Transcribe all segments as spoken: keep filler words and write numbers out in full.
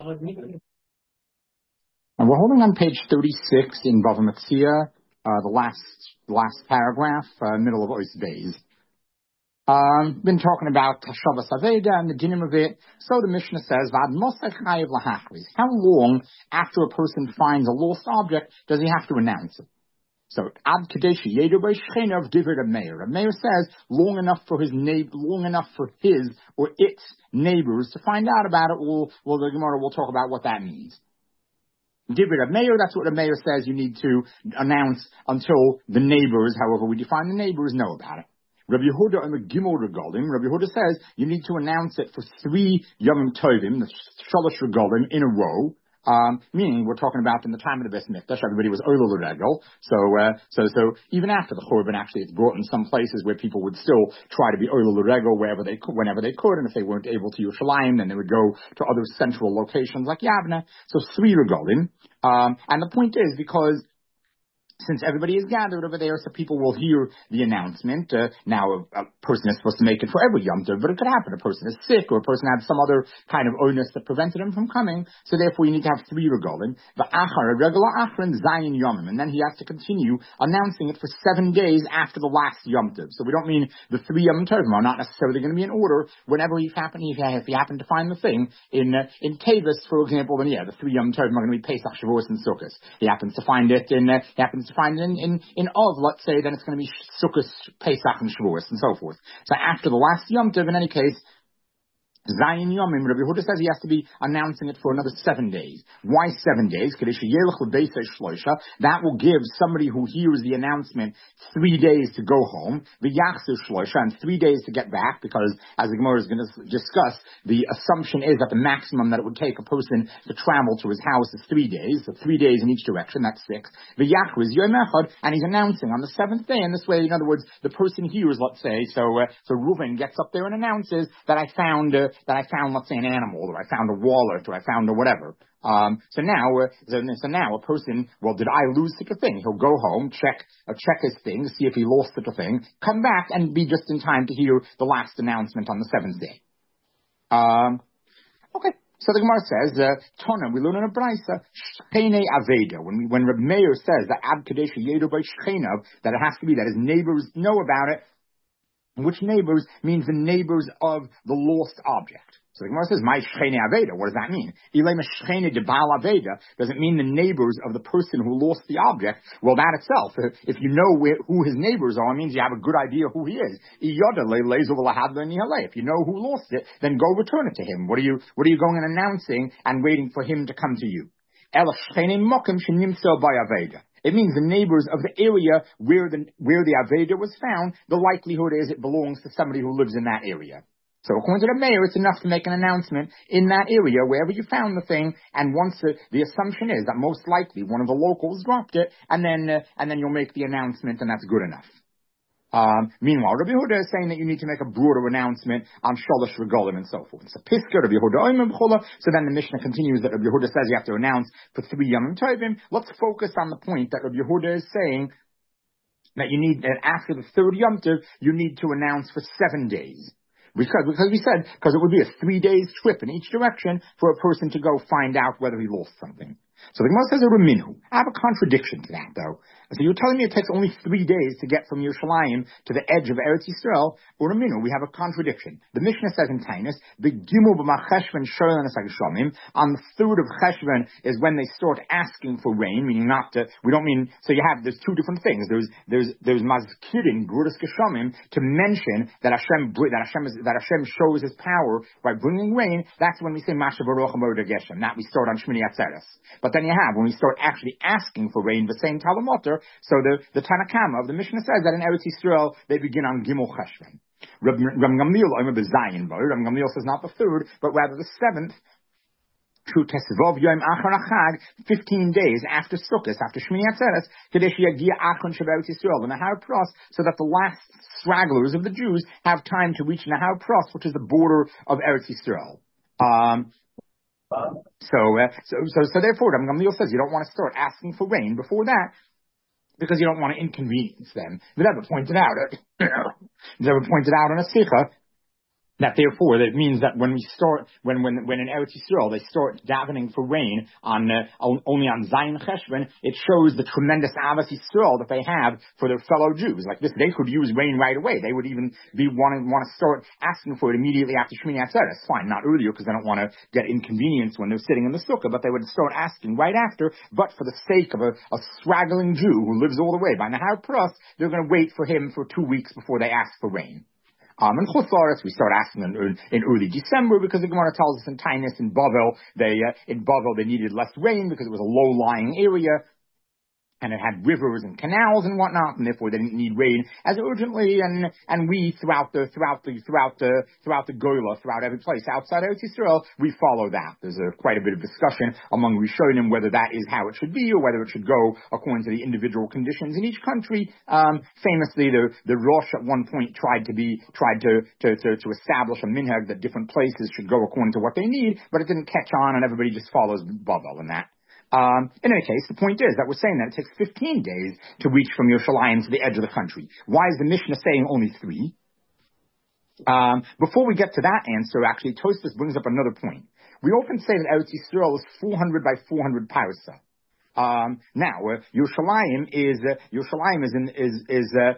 And we're holding on page thirty-six in Bava Metzia, uh, the last last paragraph, uh, middle of Ois Beis. Um, been talking about Shavas Aveda and the dinim of it. So the Mishnah says, "Vad mosech chayiv lahachriz." How long after a person finds a lost object does he have to announce it? So ad kadeshi yedu b'shchena of divrei Meir. Meir says long enough for his neighbor, long enough for his or its neighbors to find out about it. We'll, well, the Gemara will talk about what that means. Divrei Meir, that's what the Meir says. You need to announce until the neighbors, however we define the neighbors, know about it. Rabbi Yehuda and the Gimel Regalim, Rabbi Yehuda says you need to announce it for three Yom Tovim, the Shalosh Regalim, in a row. Um, meaning we're talking about in the time of the Beis Mikdash, everybody was Oila L'Regel. So, uh, so, so even after the Churban, actually, it's brought in some places where people would still try to be Oila L'Regel wherever they could, whenever they could, and if they weren't able to Yerushalayim, then they would go to other central locations like Yavne. So three Regalim. Um, and the point is because since everybody is gathered over there, so people will hear the announcement. Uh, now, a, a person is supposed to make it for every Yom Tov, but it could happen. A person is sick, or a person had some other kind of illness that prevented him from coming. So therefore, you need to have three regalim. The achar, a regular achron, zayin yomim, and then he has to continue announcing it for seven days after the last Yom Tov. So we don't mean the three Yom Tovim are not necessarily going to be in order. Whenever he happen, if he happened to find the thing in uh, in Tavis, for example, then yeah, the three Yom Tovim are going to be Pesach, Shavuos, and Sukkot. He happens to find it in uh, he happens to find it in, in, in Av, let's say, then it's going to be Sukkot, Pesach, and Shavuos, and so forth. So after the last Yom Tov, in any case, Zayin Yomim, Rabbi Yehuda says he has to be announcing it for another seven days. Why seven days? That will give somebody who hears the announcement three days to go home, the Yachzer Shloisha, and three days to get back, because as the Gemara is going to discuss, the assumption is that the maximum that it would take a person to travel to his house is three days, so three days in each direction, that's six. The Yachzer is Yom Echad, and he's announcing on the seventh day, and this way, in other words, the person hears, let's say, so, uh, so Reuven gets up there and announces that I found, uh, that I found, let's say, an animal, or I found a wallet, or I found a whatever. Um, so now, uh, so, so now a person, well, did I lose such a thing? He'll go home, check, uh, check his thing, see if he lost such a thing, come back and be just in time to hear the last announcement on the seventh day. Um, okay. So the Gemara says, uh, Tona, we learn in a Brisa, Shchene Aveda. When we, when Reb Meir says that Ab Kadesh Yedo by Shchenav, that it has to be that his neighbors know about it. Which neighbors means the neighbors of the lost object. So the Gemara says, "My shchene aveda." What does that mean? Ilema shchene de baal aveda doesn't mean the neighbors of the person who lost the object. Well, that itself, if you know where, who his neighbors are, it means you have a good idea who he is. If you know who lost it, then go return it to him. What are you? What are you going and announcing and waiting for him to come to you? It means the neighbors of the area where the where the Aveda was found, the likelihood is it belongs to somebody who lives in that area. So according to the mayor, it's enough to make an announcement in that area, wherever you found the thing, and once the, the assumption is that most likely one of the locals dropped it, and then uh, and then you'll make the announcement, and that's good enough. Um, meanwhile, Rabbi Yehuda is saying that you need to make a broader announcement on Shalosh Regalim and so forth. So Piska, Rabbi Yehuda, so then the Mishnah continues that Rabbi Yehuda says you have to announce for three Yom Tovim. Let's focus on the point that Rabbi Yehuda is saying that you need, that after the third Yom Tov, you need to announce for seven days. Because, because we said, because it would be a three days trip in each direction for a person to go find out whether he lost something. So the Gemara says a Raminu. I have a contradiction to that, though. So you're telling me it takes only three days to get from Yerushalayim to the edge of Eretz Yisrael, or Raminu, we have a contradiction. The Mishnah says in Tainus, the Gimel b'macheshvan shoylan esagishomim. On the third of Cheshvan is when they start asking for rain, meaning not to, we don't mean, so you have, there's two different things. There's, there's, there's mazkirin, grudas geshomim, to mention that Hashem, that Hashem is, that Hashem shows his power by bringing rain. That's when we say Masha Baruch HaMoed HaGeshem. That we start on Shmini Atzeres. But then you have, when we start actually asking for rain, the same Talamoter, so the, the Tanakama of the Mishnah says that in Eretz Yisrael, they begin on Gimel Cheshvan. Rab Gamliel, I remember Zayin, but Rab Gamliel says not the third, but rather the seventh, True Tesvov Yom Achar Achag, fifteen days after Sukkot, after Shmini Atzeres, Kadesh Yagia Achon Shabbat Yisrael, the Nahar Pros, so that the last stragglers of the Jews have time to reach Nahar Pros, which is the border of Eretz Yisrael. Um, So, uh, so, so, so therefore, Rabbi Gamliel says you don't want to start asking for rain before that, because you don't want to inconvenience them. The Rebbe pointed out, the Rebbe pointed out on a Sikha That therefore, that means that when we start, when when when in Eretz Yisrael they start davening for rain on uh, on, only on Zayin Cheshvan, it shows the tremendous Avos Yisrael that they have for their fellow Jews. Like this, they could use rain right away. They would even be wanting want to start asking for it immediately after Shmini Atzeres. Fine, not earlier because they don't want to get inconvenienced when they're sitting in the sukkah, but they would start asking right after. But for the sake of a, a straggling Jew who lives all the way by Nahar Pras, they're going to wait for him for two weeks before they ask for rain. Um, in Chutz La'aretz, we start asking in, in early December because the Gemara tells us in Tainus in Bavel, they, uh, in Bavel they needed less rain because it was a low-lying area. And it had rivers and canals and whatnot, and therefore they didn't need rain as urgently. And and we throughout the throughout the throughout the throughout the Goyla, throughout every place outside Eretz Yisrael, we follow that. There's a, quite a bit of discussion among Rishonim whether that is how it should be or whether it should go according to the individual conditions in each country. Um, famously, the the Rosh at one point tried to be tried to to to, to establish a minhag that different places should go according to what they need, but it didn't catch on, and everybody just follows Bavel in that. Um, in any case, the point is that we're saying that it takes fifteen days to reach from Yerushalayim to the edge of the country. Why is the Mishnah saying only three? Um, before we get to that answer, actually, Tosfos brings up another point. We often say that Eretz Yisrael is four hundred by four hundred parsa. Um, now, uh, Yerushalayim is uh, Yerushalayim is in, is is uh,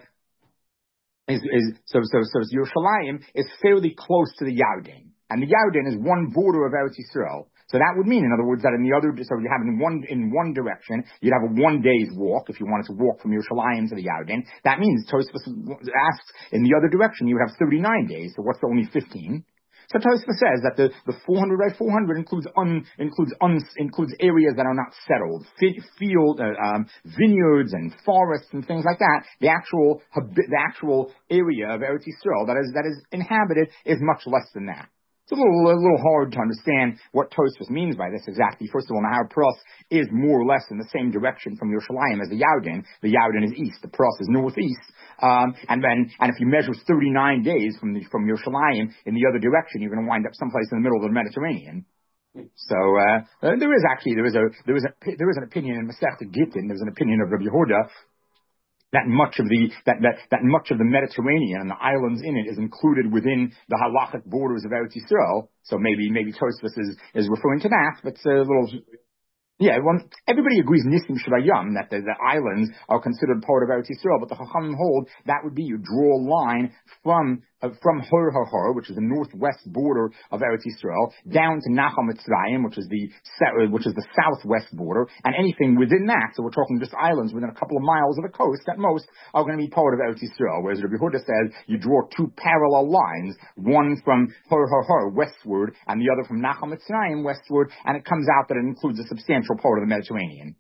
is is so so so Yerushalayim is fairly close to the Yarden, and the Yarden is one border of Eretz Yisrael. So that would mean, in other words, that in the other, so you have in one, in one direction, you'd have a one day's walk if you wanted to walk from Yerushalayim to the Yarden. That means, Tosfos asks, in the other direction, you would have thirty-nine days, so what's the only fifteen? So Tosfos says that the, the four hundred by four hundred includes un, includes un, includes areas that are not settled, field, uh, um, vineyards and forests and things like that. The actual, the actual area of Eretz Yisrael that is, that is inhabited is much less than that. It's a little, a little hard to understand what Tosfos means by this exactly. First of all, Nahar Pras is more or less in the same direction from Yerushalayim as the Yarden. The Yarden is east, the Pras is northeast. Um, and then, and if you measure thirty-nine days from the, from Yerushalayim in the other direction, you're going to wind up someplace in the middle of the Mediterranean. So uh, there is actually there is a there is a there is an opinion in Masechta Gittin. There's an opinion of Rabbi Yehuda that much of the that, that that much of the Mediterranean and the islands in it is included within the halachic borders of Eretz Yisrael. So maybe maybe Tosfos is is referring to that, but it's a little. Yeah, well, everybody agrees Nisim Shvayam that the, the islands are considered part of Eretz Yisrael, but the Chachamim hold that would be you draw a line from uh, from Hor Hor, which is the northwest border of Eretz Yisrael, down to Nachal Mitzrayim, which is the which is the southwest border, and anything within that. So we're talking just islands within a couple of miles of the coast at most are going to be part of Eretz Yisrael. Whereas Rabbi Yehuda says you draw two parallel lines, one from Hor Hor westward and the other from Nachal Mitzrayim westward, and it comes out that it includes a substantial part of the Mediterranean.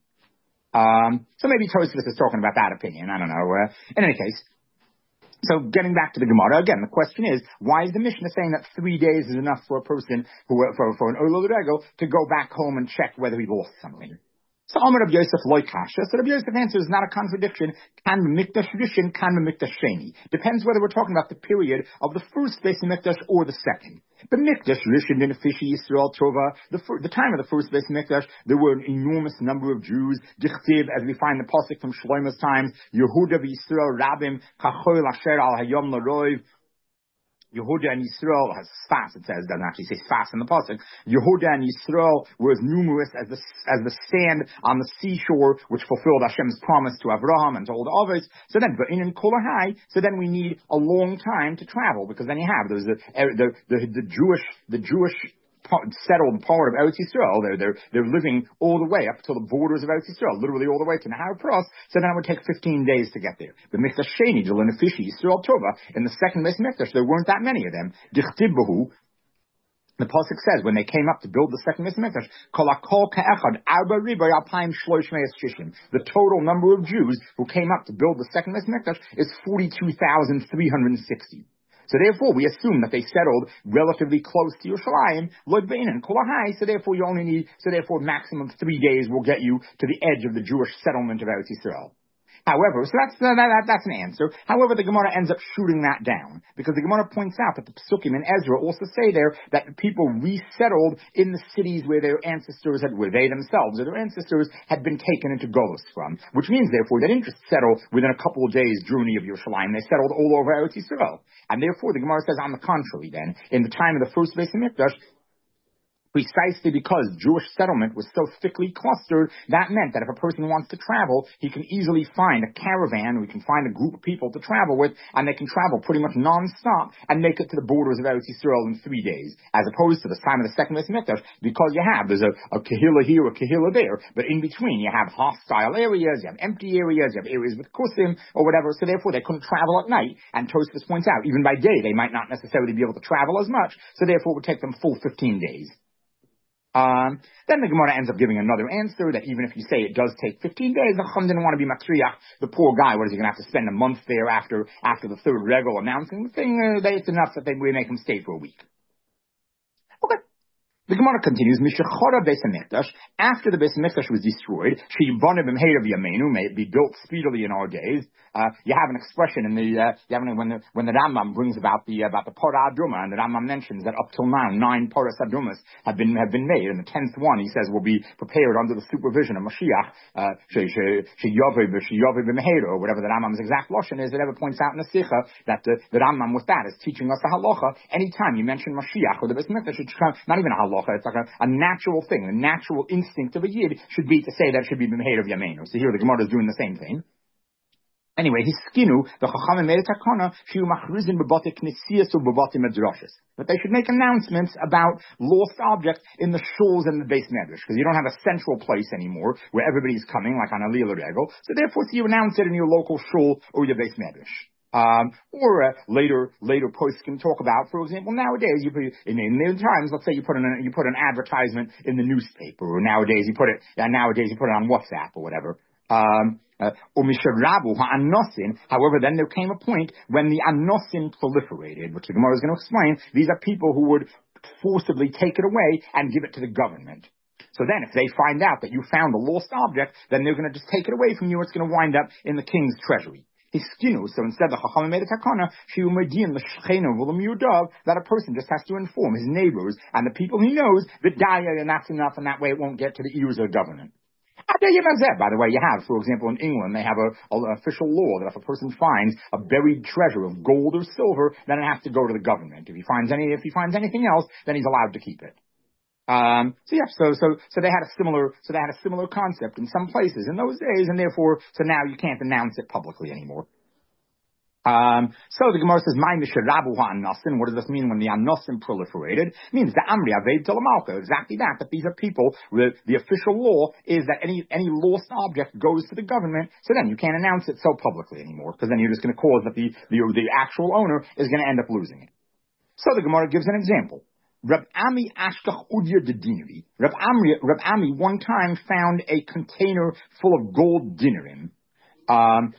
Um, so maybe Tosfos is talking about that opinion. I don't know. Uh, in any case, so getting back to the Gemara, again, the question is, why is the Mishnah saying that three days is enough for a person, who, for, for an Ola L'Regel, to go back home and check whether he lost something? So Amar Rabbi Yosef loy kasha. So Rabbi Yosef answers not a contradiction. Kan b'mikdash rishon, kan b'mikdash sheni. Depends whether we're talking about the period of the first Beis Hamikdash or the second. B'mikdash rishon in Fishi Yisrael Tova. The fir- the time of the first Beis Hamikdash, there were an enormous number of Jews. Dichtiv, as we find the pasuk from Shlomo's times, Yehuda v'Yisrael Rabim kachol asher al hayom l'roiv. Yehuda and Yisrael has Sfas, it says, doesn't actually say Sfas in the pasuk. Yehuda and Yisrael were as numerous as the as the sand on the seashore, which fulfilled Hashem's promise to Avraham and to all the others. So then, but in Kolahai, so then we need a long time to travel, because then you have there's the the the, the Jewish the Jewish settled part of Eretz Yisrael. They're, they're, they're living all the way up to the borders of Eretz Yisrael, literally all the way to Nahar Pras, so then it would take fifteen days to get there. The Mikdash Sheni, Jelenefishi, Yisrael Tova, in the second Beis Mikdash, there weren't that many of them. Dichtib Bahu, the pasuk says when they came up to build the second Beis Mikdash, Kolakol Ka'echad Arba Riboy Alpaim Shlosh Meis Shishim. The total number of Jews who came up to build the second Beis Mikdash is forty-two thousand three hundred sixty. So therefore, we assume that they settled relatively close to Yerushalayim, Lod Be'inin, Kolahai, so therefore you only need, so therefore maximum three days will get you to the edge of the Jewish settlement of Eretz Yisrael. However, so that's uh, that, that, that's an answer. However, the Gemara ends up shooting that down because the Gemara points out that the Pesukim and Ezra also say there that people resettled in the cities where their ancestors had, where they themselves or their ancestors had been taken into Golus from, which means therefore they didn't just settle within a couple of days' journey of Yerushalayim. They settled all over Eretz Yisrael, and therefore the Gemara says on the contrary. Then, in the time of the first Beis Hamikdash, precisely because Jewish settlement was so thickly clustered, that meant that if a person wants to travel, he can easily find a caravan, or he can find a group of people to travel with, and they can travel pretty much non-stop and make it to the borders of Eretz Yisrael in three days, as opposed to the time of the second Beis Hamikdash, because you have, there's a, a kahila here, a kahila there, but in between you have hostile areas, you have empty areas, you have areas with kusim, or whatever, so therefore they couldn't travel at night, and Tosfos points out, even by day they might not necessarily be able to travel as much, so therefore it would take them full fifteen days. Um, then the Gemara ends up giving another answer that even if you say it does take fifteen days, the Chum didn't want to be matriach. The poor guy, what is he going to have to spend a month there after after the third regal announcing the thing? Uh, they, it's enough that they we make him stay for a week. Okay. The Gemara continues, Mishachora Beis Hamikdash, after the Beis Hamikdash was destroyed, Sheyibonim B'mheirav Yameinu, may it be built speedily in our days. Uh, you have an expression in the, uh, you have an, when the, when the Rambam brings about the, uh, about the Parah Aduma, and the Rambam mentions that up till now, nine Paras Adumas have been, have been made, and the tenth one, he says, will be prepared under the supervision of Mashiach, uh, Sheyoveh B'mheirav, or whatever the Rambam's exact lashon is, it ever points out in the Sikha, that the, the Rambam with that is teaching us the halacha. Anytime you mention Mashiach or the Beis Hamikdash, it's not even a halacha, it's like a, a natural thing, the natural instinct of a Yid should be to say that it should be B'mheirav Yameinu. So here the Gemara is doing the same thing. Anyway, his skinu, the Chachamim made a takana, shiu machrizin b'bati knesiyas or b'bati medrashas. That they should make announcements about lost objects in the shuls and the Beis Medrash, because you don't have a central place anymore where everybody's coming, like on Aliyah L'Regel. So therefore, so you announce it in your local shul or your Beis Medrash. Um, or uh, later, later posts can talk about, for example, nowadays you put in, in the times, let's say you put an you put an advertisement in the newspaper, or nowadays you put it, uh, nowadays you put it on WhatsApp or whatever. Um, uh, however, then there came a point when the anosim proliferated, which the Gemara is going to explain. These are people who would forcibly take it away and give it to the government. So then, if they find out that you found a lost object, then they're going to just take it away from you. It's going to wind up in the king's treasury. His skinu, so instead the Chachamim made a takana, shiumadim the shchena v'lam yudav, that a person just has to inform his neighbors and the people he knows that daya, and that's enough, and that way it won't get to the ears of the government. By the way, you have, for example, in England, they have a, a, an official law that if a person finds a buried treasure of gold or silver, then it has to go to the government. If he finds any, if he finds anything else, then he's allowed to keep it. Um, so yeah, so, so, so they had a similar, so they had a similar concept in some places in those days, and therefore, so now you can't announce it publicly anymore. Um, so the Gemara says, "My misharabu ha'anosin." What does this mean when the anosim proliferated? It means the amri aved talamalka. Exactly that. That these are people. The, the official law is that any any lost object goes to the government. So then you can't announce it so publicly anymore, because then you're just going to cause that the, the the actual owner is going to end up losing it. So the Gemara gives an example. Rab Ami ashkach udya dedinari. Rab Ami Rab Ami one time found a container full of gold dinarim. Um.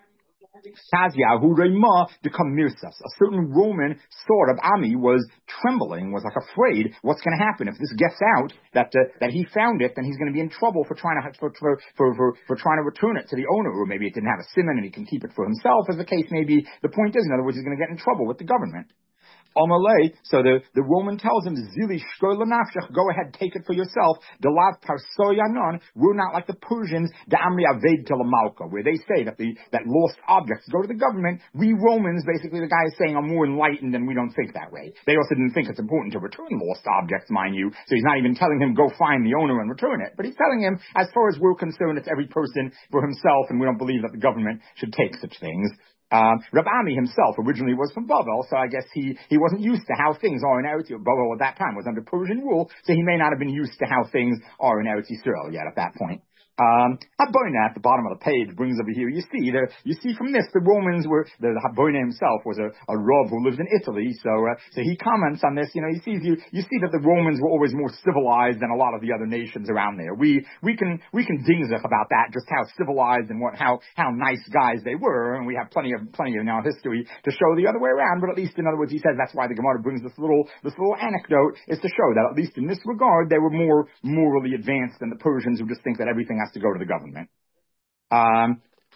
A certain Roman sort of Ami was trembling, was like afraid. What's going to happen if this gets out that uh, that he found it? Then he's going to be in trouble for trying to for for, for for for trying to return it to the owner, or maybe it didn't have a simon and he can keep it for himself, as the case may be. The point is, in other words, he's going to get in trouble with the government. Amalei, so the, the Roman tells him, Zili shkoy l'nafshech, go ahead, take it for yourself. Delav parso yanon, we're not like the Persians, da'amri aved telemalka, where they say that the, that lost objects go to the government. We Romans, basically the guy is saying, are more enlightened and we don't think that way. They also didn't think it's important to return lost objects, mind you, so he's not even telling him, go find the owner and return it. But he's telling him, as far as we're concerned, it's every person for himself, and we don't believe that the government should take such things. Um, Rab Ami himself originally was from Bavel, so I guess he, he wasn't used to how things are in Eretz Yisrael. Bavel at that time was under Persian rule, so he may not have been used to how things are in Eretz Yisrael yet at that point. Um, Habboina at the bottom of the page brings over here, you see, the, you see from this, the Romans were, the, the Habboina himself was a, a Rav who lived in Italy, so, uh, so he comments on this, you know, he sees you, you see that the Romans were always more civilized than a lot of the other nations around there. We, we can, we can dingzach about that, just how civilized and what, how, how nice guys they were, and we have plenty of, plenty of now history to show the other way around, but at least in other words, he says that's why the Gemara brings this little, this little anecdote, is to show that at least in this regard, they were more morally advanced than the Persians who just think that everything has to go to the government. Um,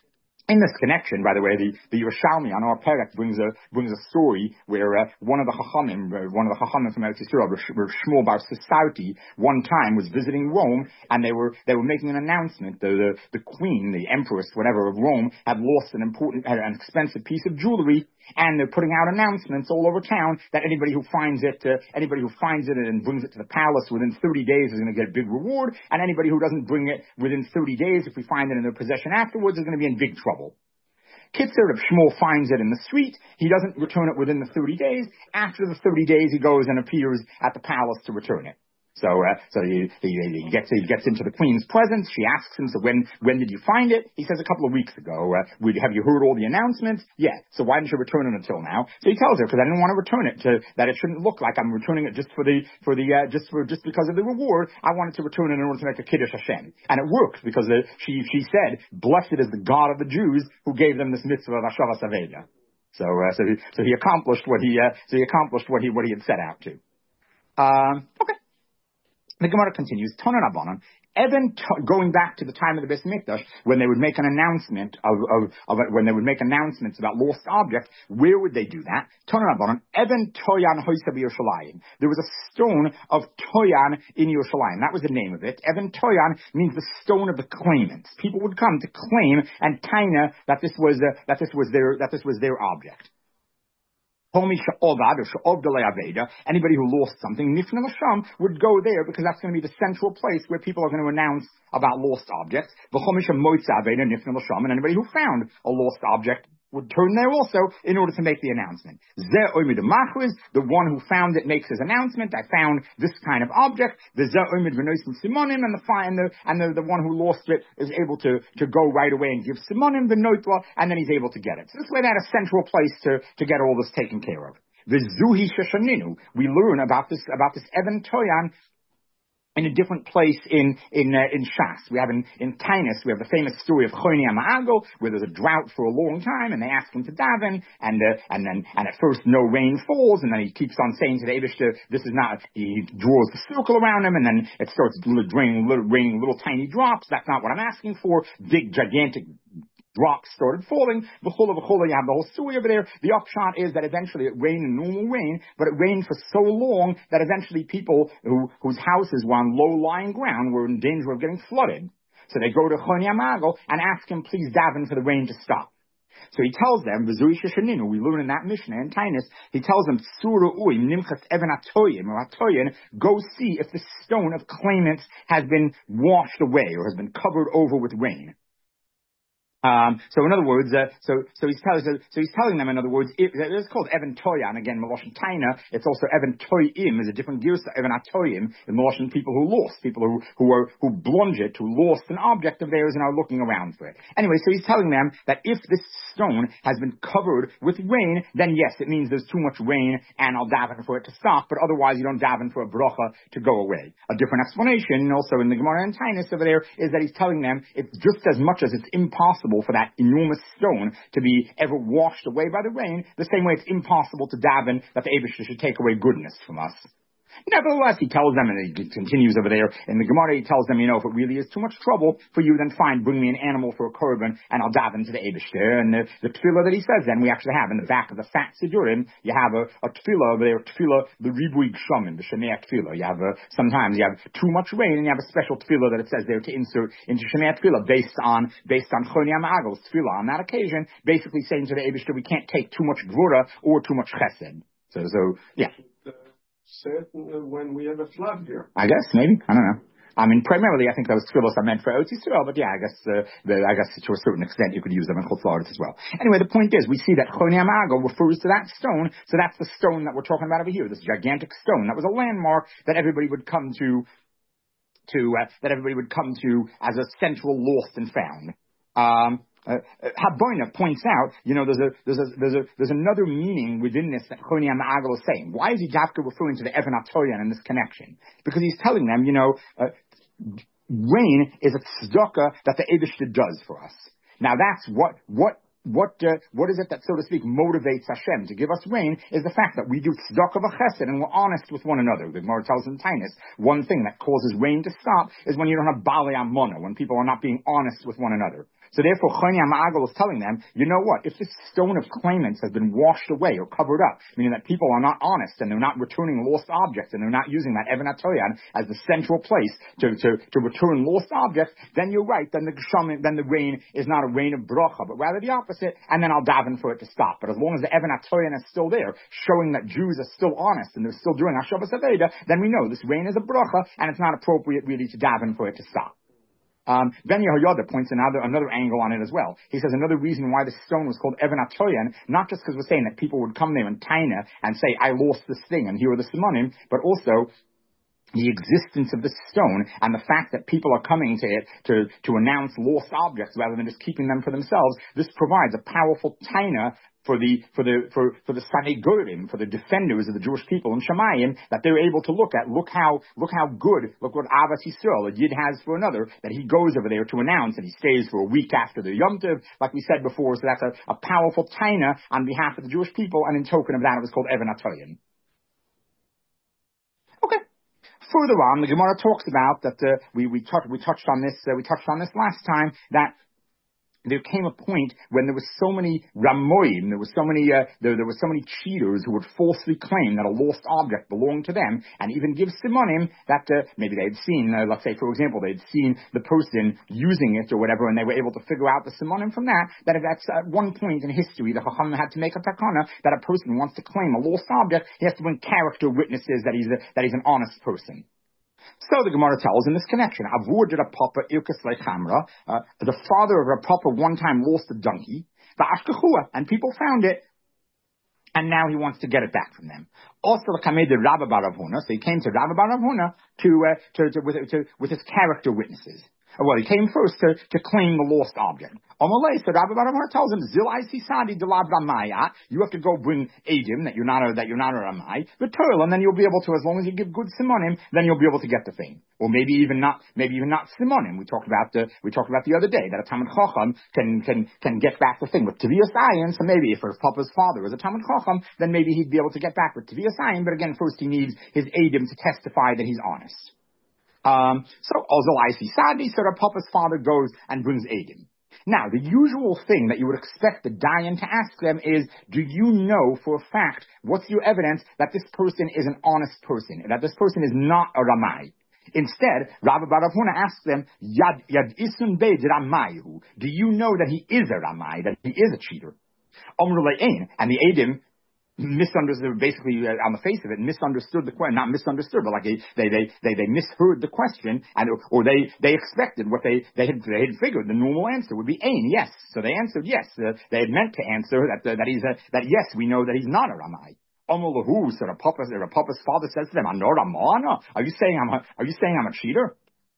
In this connection, by the way, the, the Yerushalmi on our Perek brings a brings a story where uh, one of the Chachamim, uh, one of the Chachamim from Eretz Yisrael, Rav Shmuel Bar Sisauti, one time was visiting Rome, and they were they were making an announcement. The the, the queen, the empress, whatever, of Rome had lost an important, had an expensive piece of jewelry, and they're putting out announcements all over town that anybody who finds it, uh, anybody who finds it and brings it to the palace within thirty days is going to get a big reward, and anybody who doesn't bring it within thirty days, if we find it in their possession afterwards, is going to be in big trouble. Kitzer, if Shmuel finds it in the street, he doesn't return it within the thirty days. After the thirty days, he goes and appears at the palace to return it. So, uh, so he, he, he gets he gets into the queen's presence. She asks him, "So when when did you find it?" He says, "A couple of weeks ago." Uh, would, have you heard all the announcements? Yeah. So why didn't you return it until now? So he tells her, "Because I didn't want to return it to that it shouldn't look like I'm returning it just for the for the uh, just for just because of the reward. I wanted to return it in order to make a kiddush Hashem." And it worked because the, she she said, "Blessed is the God of the Jews who gave them this mitzvah of Hashavas Aveda." So uh, so he so he accomplished what he uh, so he accomplished what he what he had set out to. Um, okay. The Gemara continues, Tonan Rabbanan, Even t- going back to the time of the Beis Mikdash, when they would make an announcement of, of, of when they would make announcements about lost objects, where would they do that? Tonan Rabbanan, Even Toyan Hoisa B'Yerushalayim. There was a stone of Toyan in Yerushalayim. That was the name of it. Even Toyan means the stone of the claimants. People would come to claim and taina that this was uh, that this was their that this was their object. Anybody who lost something, Nifna Lasham, would go there because that's going to be the central place where people are going to announce about lost objects. And anybody who found a lost object would turn there also in order to make the announcement. The one who found it makes his announcement. I found this kind of object. The and the and the and the, the one who lost it is able to, to go right away and give simonim the noitla, and then he's able to get it. So this way, that's a central place to, to get all this taken care of. The Zuhi Sheshaninu, we learn about this about this Even Toyan in a different place in in uh, in Shas. We have in in Tainus, we have the famous story of Choni Ama'ago, where there's a drought for a long time, and they ask him to daven, and uh, and then and at first no rain falls, and then he keeps on saying to the Eibishter, this is not. He draws the circle around him, and then it starts raining little, raining little tiny drops. That's not what I'm asking for. Big gigantic drops started falling. V'chula v'chula, you have the whole story over there. The upshot is that eventually it rained in normal rain, but it rained for so long that eventually people who, whose houses were on low-lying ground were in danger of getting flooded. So they go to Choni Amago and ask him, please daven for the rain to stop. So he tells them, V'zui Sheshaninu, we learn in that Mishnah in Tainus, he tells them, Sura ui nimchas even atoyin, or atoyin, go see if the stone of claimants has been washed away or has been covered over with rain. Um, so in other words, uh, so so he's telling so, so he's telling them, in other words, it, it's called Even Toyan again, Meloshin Taina. It's also Even Toyim is a different gears to Even Atoyim, in Meloshin people who lost, people who who are who blunged, who lost an object of theirs and are looking around for it. Anyway, so he's telling them that if this stone has been covered with rain, then yes, it means there's too much rain, and I'll daven for it to stop. But otherwise, you don't daven for a bracha to go away. A different explanation, also in the Gemara and Tainus over there, is that he's telling them it's just as much as it's impossible for that enormous stone to be ever washed away by the rain, the same way it's impossible to daven that the Eibishter should take away goodness from us. Nevertheless, he tells them, and he continues over there in the Gemara, he tells them, you know, if it really is too much trouble for you, then fine, bring me an animal for a korban, and I'll daven to the Eibishter. And the, the tefillah that he says then, we actually have in the back of the fat Sidurim, you have a, a tefillah over there, tefillah, the Ribui Gshamim, the Shemei tefillah. You have a, sometimes you have too much rain, and you have a special tefillah that it says there to insert into Shemei tefillah based on, based on Choni Ama'ago's tefillah on that occasion, basically saying to the Eibishter, we can't take too much gvura or too much chesed. So, so, yeah. Said when we have a flood here. I guess, maybe. I don't know. I mean, primarily, I think those tefillos are meant for Eretz Yisrael, but yeah, I guess, uh, the, I guess to a certain extent you could use them in Chutz La'aretz as well. Anyway, the point is, we see that Choni Amago refers to that stone, so that's the stone that we're talking about over here, this gigantic stone. That was a landmark that everybody would come to, to, uh, that everybody would come to as a central lost and found. Um, Uh, Haboina points out, you know, there's a there's a there's a there's another meaning within this that Choni Ama'ago is saying. Why is he Dafka referring to the Even Atoyan in this connection? Because he's telling them, you know, uh, rain is a tzedakah that the Eibishter does for us. Now that's what what. What uh, what is it that, so to speak, motivates Hashem to give us rain is the fact that we do tzedakah v'chesed and we're honest with one another. The Gemara tells in Tainus, one thing that causes rain to stop is when you don't have balei amona, when people are not being honest with one another. So therefore, Choni HaMa'agal is telling them, you know what? If this stone of claimants has been washed away or covered up, meaning that people are not honest and they're not returning lost objects and they're not using that Even HaToyan as the central place to, to, to return lost objects, then you're right. Then the Geshamim, then the rain is not a rain of bracha, but rather the opposite. And then I'll daven for it to stop. But as long as the Even HaToyan is still there, showing that Jews are still honest and they're still doing Hashavas Aveda, then we know this rain is a bracha and it's not appropriate really to daven for it to stop. Um, Ben Yehoyada points another another angle on it as well. He says another reason why the stone was called Even HaToyan, not just because we're saying that people would come there in Taina and say, I lost this thing, and here are the Simonim, but also the existence of the stone and the fact that people are coming to it to, to announce lost objects rather than just keeping them for themselves. This provides a powerful Taina for the for the for for the Sanegorim, for the defenders of the Jewish people in Shemayim, that they're able to look at. Look how look how good, look what Avas Yisrael, a Yid, has for another, that he goes over there to announce, and he stays for a week after the Yom Tov, like we said before. So that's a, a powerful taina on behalf of the Jewish people, and in token of that, it was called Even HaToyan. Okay. Further on, the Gemara talks about that uh, we we, touch, we touched on this uh, we touched on this last time, that there came a point when there was so many ramoim, there was so many, uh, there, there were so many cheaters who would falsely claim that a lost object belonged to them, and even give simonim that uh, maybe they'd seen, uh, let's say for example, they'd seen the person using it or whatever, and they were able to figure out the simonim from that. That if that's at one point in history, the Chacham had to make a takana that a person wants to claim a lost object, he has to bring character witnesses that he's a, that he's an honest person. So the Gemara tells in this connection, Avur did a papa Irkas Lechamra, uh, the father of a papa one time lost a donkey, and people found it, and now he wants to get it back from them. Also, the Kameh did Rabba Bar Rav Huna, so he came to Rabba Bar Rav Huna to, uh, to, to, with, to, with his character witnesses. Well, he came first to, to claim the lost object. Amalei, so Rabbi Bar Rav tells him, Zil Isi Sadi Delav Ramaya, you have to go bring Adim, that you're not a, that you're not a Ramai, the Turl, and then you'll be able to, as long as you give good Simonim, then you'll be able to get the thing. Or maybe even not, maybe even not Simonim. We talked about the, we talked about the other day, that a Talmid Chacham can, can, can get back the thing with Tvias Ayin, so maybe if her papa's father is a Talmid Chacham, then maybe he'd be able to get back with Tvias Ayin, but again, first he needs his Adim to testify that he's honest. Um, so, Ozal Isi Sadi, so the papa's father goes and brings Adim. Now, the usual thing that you would expect the Dayan to ask them is, do you know for a fact, what's your evidence that this person is an honest person, that this person is not a Ramai? Instead, Rabbi Bar Rav Huna asks them, Yad, Yad Isun Beid Ramayu, do you know that he is a Ramai, that he is a cheater? Omru Le'ein, and the Adim misunderstood, basically uh, on the face of it, misunderstood the question, not misunderstood, but like they, they, they, they, they misheard the question, and, or they, they expected what they, they had, they had figured the normal answer would be Ain, yes. So they answered yes. Uh, they had meant to answer that, uh, that he's a, that yes, we know that he's not a Ramai. Omalahu, so the papa's, the papa's father says to them, I'm not a Ramah? Are you saying I'm a, are you saying I'm a cheater?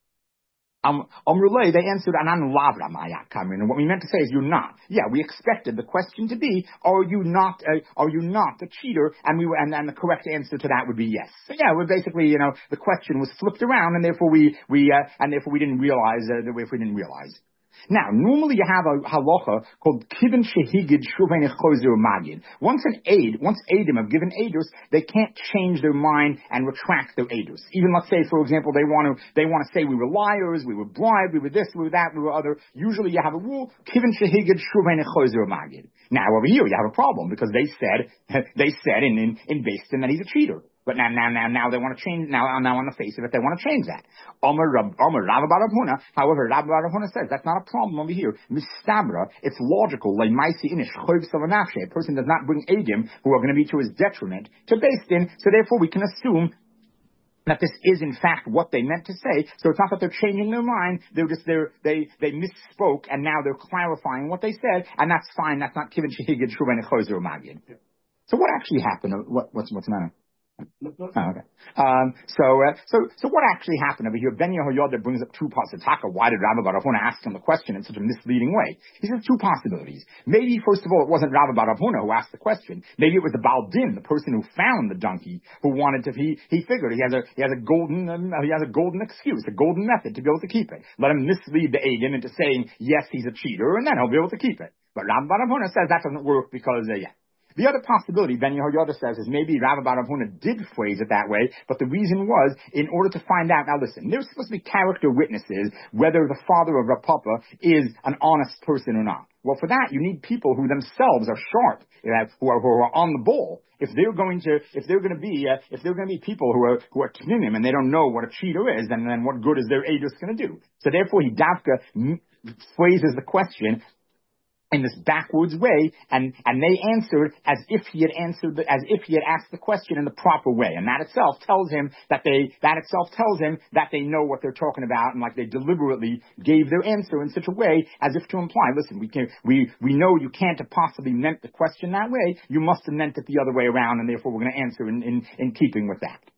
Um, Omrulay, they answered, Anan Lavra Maya Kamrin. And what we meant to say is, you're not. Yeah, we expected the question to be, are you not, uh, are you not a cheater? And we were, and, and the correct answer to that would be yes. So yeah, we're basically, you know, the question was flipped around, and therefore we, we, uh, and therefore we didn't realize, uh, that if we didn't realize. Now, normally you have a halacha called kivin shehigid shuvein chozer magid. Once an aid, once aidim have given aidus, they can't change their mind and retract their aidus. Even let's say, for example, they want to they want to say we were liars, we were bribed, we were this, we were that, we were other. Usually you have a rule kivin shehigid shuvein chozer magid. Now over here you have a problem because they said they said in in, in Beiston that he's a cheater. But now, now, now, now they want to change. Now, now on the face of it, they want to change that. Omer, Omer, Rabbi Bar Rav Huna. However, Rabbi Bar Rav Huna says that's not a problem over here. Mistabra, it's logical. Like Maisi Inish Choyv Savanafshe. A person does not bring Adim who are going to be to his detriment to Beistin. So therefore, we can assume that this is in fact what they meant to say. So it's not that they're changing their mind. They're just they're, they they misspoke, and now they're clarifying what they said, and that's fine. That's not Kivin Shehigid Shuven Chozer Magid. So what actually happened? What, what's what's the matter? Oh, okay. Um, so, uh, so, so what actually happened over here? Ben Yehoyada brings up two possibilities. Why did Rabbi Bar Rav Huna ask him the question in such a misleading way? He says two possibilities. Maybe, first of all, it wasn't Rabbi Bar Rav Huna who asked the question. Maybe it was the Baal Din, the person who found the donkey, who wanted to. He he figured he has a he has a golden um, he has a golden excuse, a golden method to be able to keep it. Let him mislead the Adim into saying yes, he's a cheater, and then he'll be able to keep it. But Rabbi Bar Rav Huna says that doesn't work because uh, yeah. The other possibility, Ben Yehoyada says, is maybe Rav Bar Huna did phrase it that way, but the reason was in order to find out. Now listen, there's supposed to be character witnesses whether the father of Rav Papa is an honest person or not. Well, for that, you need people who themselves are sharp, who are, who are on the ball. If they're going to, if they're going to be, uh, if they're going to be people who are, who are tninim and they don't know what a cheater is, then, then what good is their edus going to do? So therefore, he davka m- phrases the question in this backwards way, and, and they answered as if he had answered, the, as if he had asked the question in the proper way. And that itself tells him that they, that itself tells him that they know what they're talking about, and like they deliberately gave their answer in such a way as if to imply, listen, we can, we, we know you can't have possibly meant the question that way, you must have meant it the other way around, and therefore we're going to answer in, in, in keeping with that.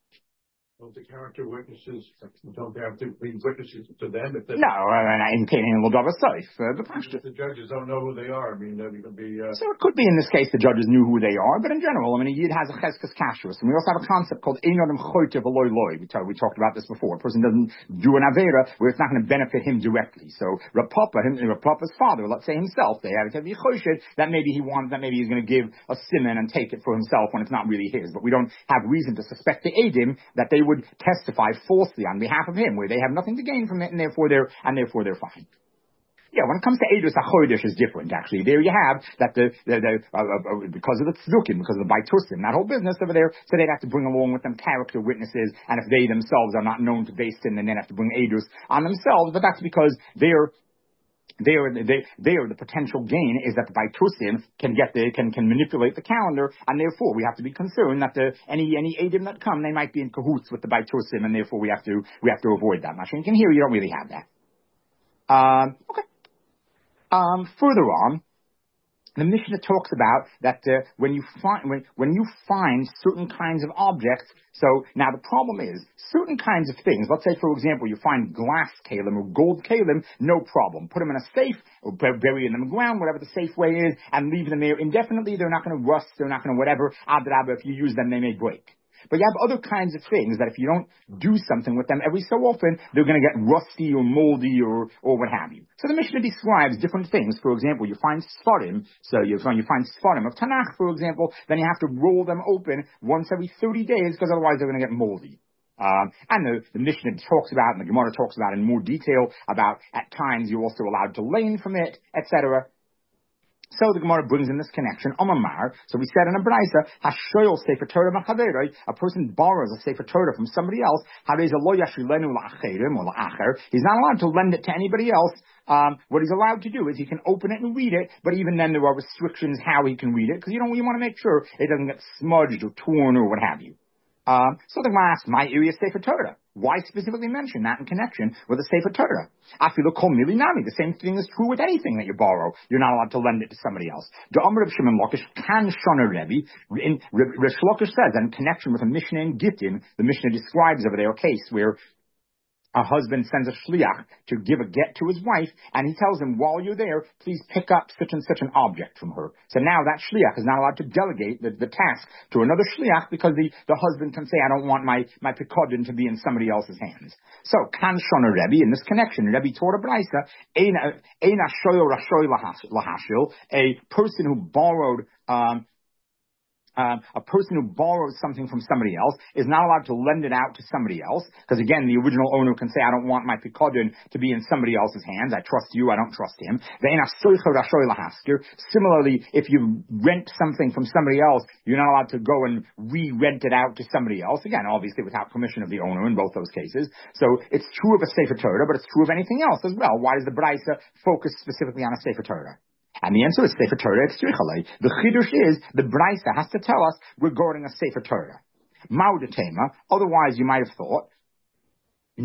The character witnesses don't have to be witnesses to them. If no, uh, in Canaan Ladava Saif. The judges don't know who they are. I mean, they're going to be. Uh... So it could be in this case the judges knew who they are, but in general, I mean, a yid has a cheskes kashrus, and we also have a concept called ein adam choyte v'loy loy. We talked we talked about this before. A person doesn't do an avera where it's not going to benefit him directly. So Rav Papa, him, Rav Papa's father, let's say himself, they have to be choshid that maybe he wants that maybe he's going to give a siman and take it for himself when it's not really his. But we don't have reason to suspect the edim that they would testify falsely on behalf of him, where they have nothing to gain from it, and therefore they're and therefore they're fine. Yeah, when it comes to Eidos HaChodesh is different, actually. There you have that the, the, the uh, uh, because of the tzdukim, because of the baitusim, that whole business over there, so they'd have to bring along with them character witnesses, and if they themselves are not known to base in, then they'd have to bring Eidos on themselves, but that's because they're There, they, there, the potential gain is that the baitusim can get the, can, can manipulate the calendar, and therefore we have to be concerned that the, any, any edim that come, they might be in cahoots with the baitusim, and therefore we have to, we have to avoid that much. And you can hear, you don't really have that. Um, okay. Um, further on, the Mishnah talks about that uh, when you find when when you find certain kinds of objects. So now the problem is certain kinds of things. Let's say, for example, you find glass kalim or gold kalim, no problem. Put them in a safe or bury them in the ground, whatever the safe way is, and leave them there indefinitely. They're not going to rust. They're not going to whatever. Adrabah, if you use them, they may break. But you have other kinds of things that if you don't do something with them every so often, they're going to get rusty or moldy or, or what have you. So the Mishnah describes different things. For example, you find Sfarim. So you find, you find Sfarim of Tanakh, for example, then you have to roll them open once every thirty days because otherwise they're going to get moldy. Um, and the, the Mishnah talks about, and the Gemara talks about in more detail about at times you're also allowed to lane from it, et cetera. So the Gemara brings in this connection, Omamar. So we said in a Braisa, Hashoyol Sefer Torah Machaveroi, a person borrows a Sefer Torah from somebody else, Harei lo yashilenu la'acherim or la'acher. He's not allowed to lend it to anybody else. Um, what he's allowed to do is he can open it and read it, but even then there are restrictions how he can read it, because you don't, you want to make sure it doesn't get smudged or torn or what have you. Um, so the Gemara asks, my area is Sefer Torah. Why specifically mention that in connection with the Sefer Torah? Afilu kol mili nami. The same thing is true with anything that you borrow. You're not allowed to lend it to somebody else. The Amr of Shimon Lakish kan shana Rebbe. In Rish Lakish says that in connection with a Mishnah in Gittin, the Mishnah describes over there a case where a husband sends a shliach to give a get to his wife, and he tells him, while you're there, please pick up such and such an object from her. So now that shliach is not allowed to delegate the, the task to another shliach because the, the husband can say, I don't want my, my pekodin to be in somebody else's hands. So, kan shona Rebbe, in this connection, Rebbe taught a brisa, eina shoyo rashoy lahashil, a person who borrowed, um, Um, a person who borrows something from somebody else is not allowed to lend it out to somebody else, because again, the original owner can say, I don't want my pekodin to be in somebody else's hands. I trust you, I don't trust him. Similarly, if you rent something from somebody else, you're not allowed to go and re-rent it out to somebody else. Again, obviously without permission of the owner in both those cases. So it's true of a Sefer Torah, but it's true of anything else as well. Why does the Braisa focus specifically on a Sefer Torah? And the answer is Sefer Torah Tzrichalei. The chidush is the Braisa has to tell us regarding a Sefer Torah. Maudatema. Otherwise, you might have thought a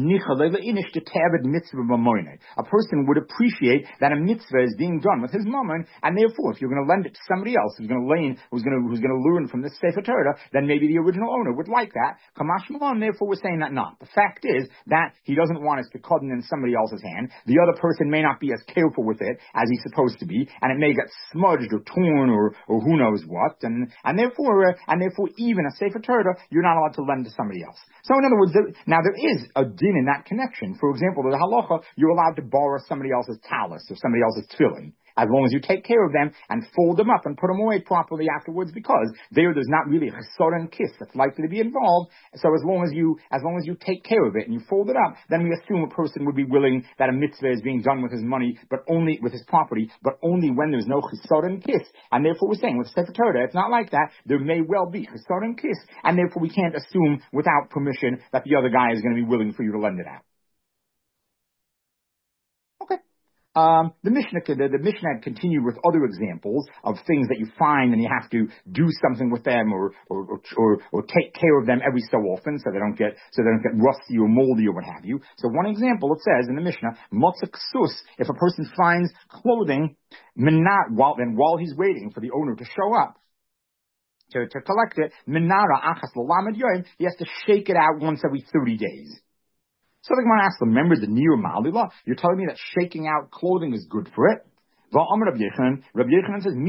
person would appreciate that a mitzvah is being done with his mammon, and therefore, if you're going to lend it to somebody else who's going to learn, who's going to who's going to learn from this Sefer Torah, then maybe the original owner would like that. Kamash Malon, therefore, we're saying that not. The fact is that he doesn't want his pekodin in somebody else's hand. The other person may not be as careful with it as he's supposed to be, and it may get smudged or torn or or who knows what, and and therefore uh, and therefore even a Sefer Torah you're not allowed to lend to somebody else. So in other words, there, now there is a din in that connection. For example, the halacha, you're allowed to borrow somebody else's talus or somebody else's tefillin. as long as you take care of them and fold them up and put them away properly afterwards, because there, there's not really a chesed and kiss that's likely to be involved. So as long as you, as long as you take care of it and you fold it up, then we assume a person would be willing that a mitzvah is being done with his money, but only with his property, but only when there's no chesed and kiss. And therefore we're saying with Sefer Torah, it's not like that. There may well be chesed and kiss, and therefore we can't assume without permission that the other guy is going to be willing for you to lend it out. Okay. Um, the Mishnah, the, the Mishnah continued with other examples of things that you find and you have to do something with them or, or, or, or, or take care of them every so often so they don't get, so they don't get rusty or moldy or what have you. So one example, it says in the Mishnah, Motzak Sus, if a person finds clothing, minat, while, then while he's waiting for the owner to show up, to, to collect it, minara achas l'lamed yoyim, he has to shake it out once every thirty days. So the Gemara asks them, remember the Nir Malila? You're telling me that shaking out clothing is good for it? Rabbi Yochanan says,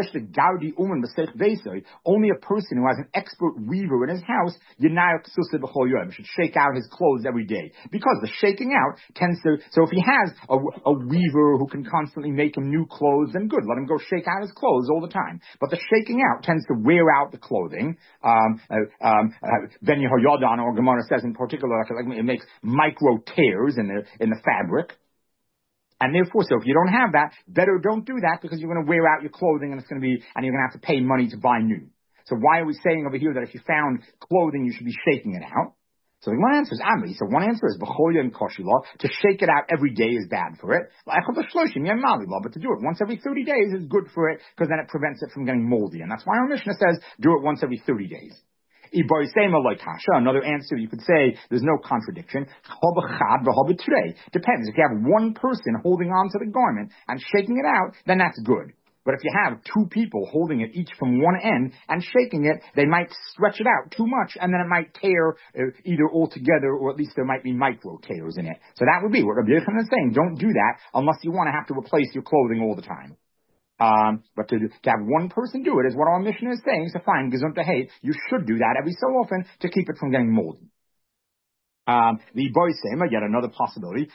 only a person who has an expert weaver in his house should shake out his clothes every day. Because the shaking out tends to, so if he has a, a weaver who can constantly make him new clothes, then good, let him go shake out his clothes all the time. But the shaking out tends to wear out the clothing. Um, uh, um, uh, Ben Yehoyada or Gemara says in particular, like, it makes micro tears in the, in the fabric. And therefore, so if you don't have that, better don't do that because you're going to wear out your clothing and it's going to be, and you're going to have to pay money to buy new. So why are we saying over here that if you found clothing, you should be shaking it out? So one answer is Amri. So one answer is B'cholia and Koshila. To shake it out every day is bad for it. But to do it once every thirty days is good for it because then it prevents it from getting moldy. And that's why our Mishnah says do it once every thirty days. Another answer, you could say there's no contradiction. Depends. If you have one person holding on to the garment and shaking it out, then that's good. But if you have two people holding it each from one end and shaking it, they might stretch it out too much and then it might tear uh, either altogether or at least there might be micro tears in it. So that would be what Rabbi Yochanan is saying. Don't do that unless you want to have to replace your clothing all the time. Um, but to, to have one person do it is what our Mishnah is saying. So fine, gesund hate. You should do that every so often to keep it from getting moldy. Um, the boy sema, yet another possibility.